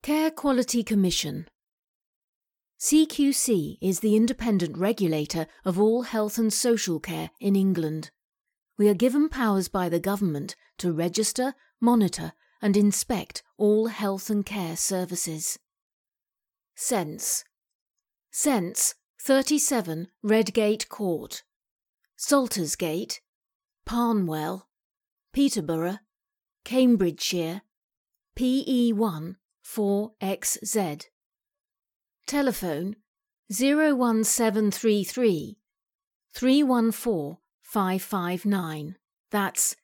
Care Quality Commission. CQC is the independent regulator of all health and social care in England. We are given powers by the government to register, monitor and inspect all health and care services. Sense. 37 Redgate Court, Saltersgate, Parnwell, Peterborough, Cambridgeshire, PE1 4XZ. Telephone 01733 314 559. That's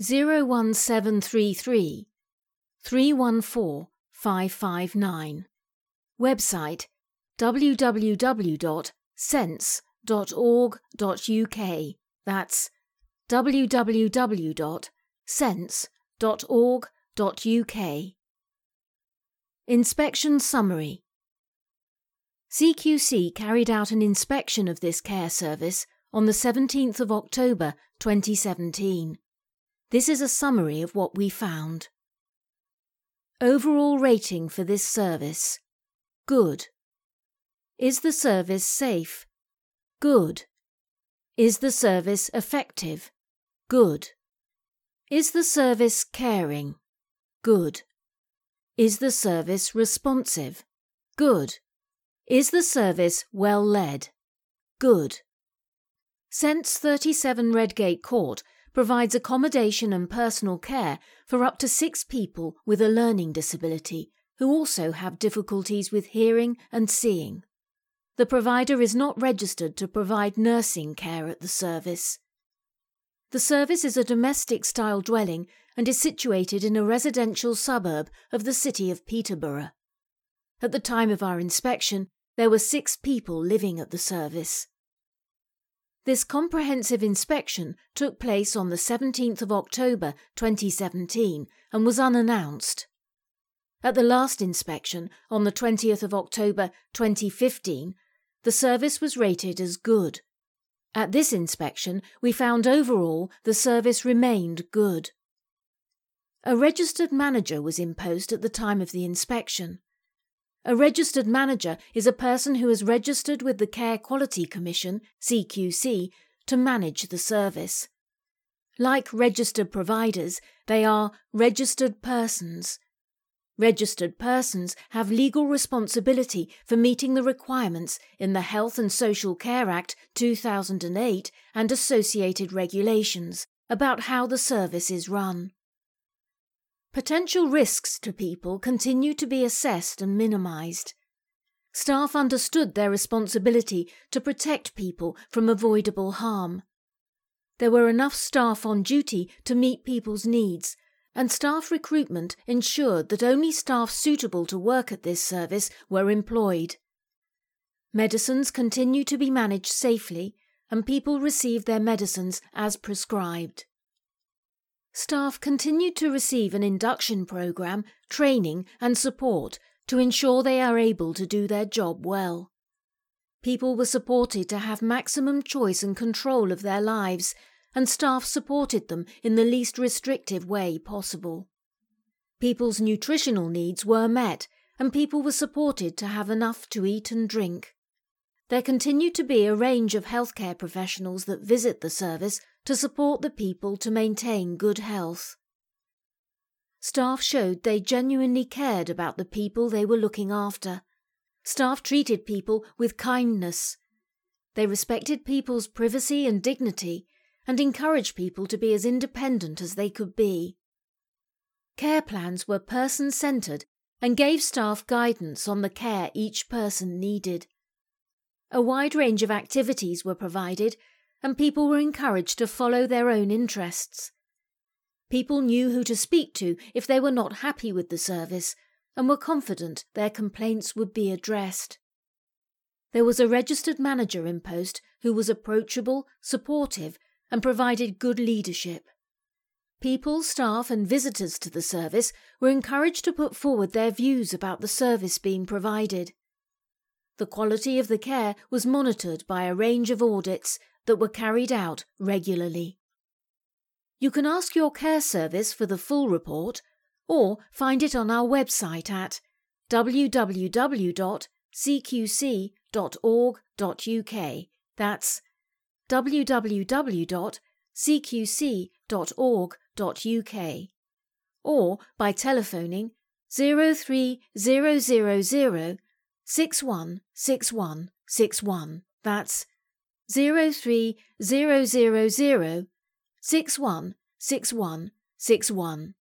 01733 314 559. Website www.sense.org.uk. That's www.sense.org.uk. Inspection Summary. CQC carried out an inspection of this care service on the 17th of October 2017. This is a summary of what we found. Overall rating for this service: good. Is the service safe? Good. Is the service effective? Good. Is the service caring? Good. Is the service responsive? Good. Is the service well led? Good. Sense 37 Redgate Court provides accommodation and personal care for up to 6 people with a learning disability who also have difficulties with hearing and seeing. The provider is not registered to provide nursing care at the service. The service is a domestic-style dwelling and is situated in a residential suburb of the city of Peterborough. At the time of our inspection, there were 6 people living at the service. This comprehensive inspection took place on the 17th of October 2017 and was unannounced. At the last inspection, on the 20th of October 2015, the service was rated as good. At this inspection, we found overall the service remained good. A registered manager was in post at the time of the inspection. A registered manager is a person who is registered with the Care Quality Commission, CQC, to manage the service. Like registered providers, they are registered persons. Registered persons have legal responsibility for meeting the requirements in the Health and Social Care Act 2008 and associated regulations about how the service is run. Potential risks to people continue to be assessed and minimised. Staff understood their responsibility to protect people from avoidable harm. There were enough staff on duty to meet people's needs, and staff recruitment ensured that only staff suitable to work at this service were employed. Medicines continue to be managed safely, and people receive their medicines as prescribed. Staff continued to receive an induction programme, training and support to ensure they are able to do their job well. People were supported to have maximum choice and control of their lives, and staff supported them in the least restrictive way possible. People's nutritional needs were met, and people were supported to have enough to eat and drink. There continued to be a range of healthcare professionals that visit the service to support the people to maintain good health. Staff showed they genuinely cared about the people they were looking after. Staff treated people with kindness. They respected people's privacy and dignity and encouraged people to be as independent as they could be. Care plans were person-centred and gave staff guidance on the care each person needed. A wide range of activities were provided, and people were encouraged to follow their own interests. People knew who to speak to if they were not happy with the service, and were confident their complaints would be addressed. There was a registered manager in post who was approachable, supportive, and provided good leadership. People, staff and visitors to the service were encouraged to put forward their views about the service being provided. The quality of the care was monitored by a range of audits that were carried out regularly. You can ask your care service for the full report or find it on our website at www.cqc.org.uk. That's www.cqc.org.uk. Or by telephoning 03000 616161. That's 03000 616161.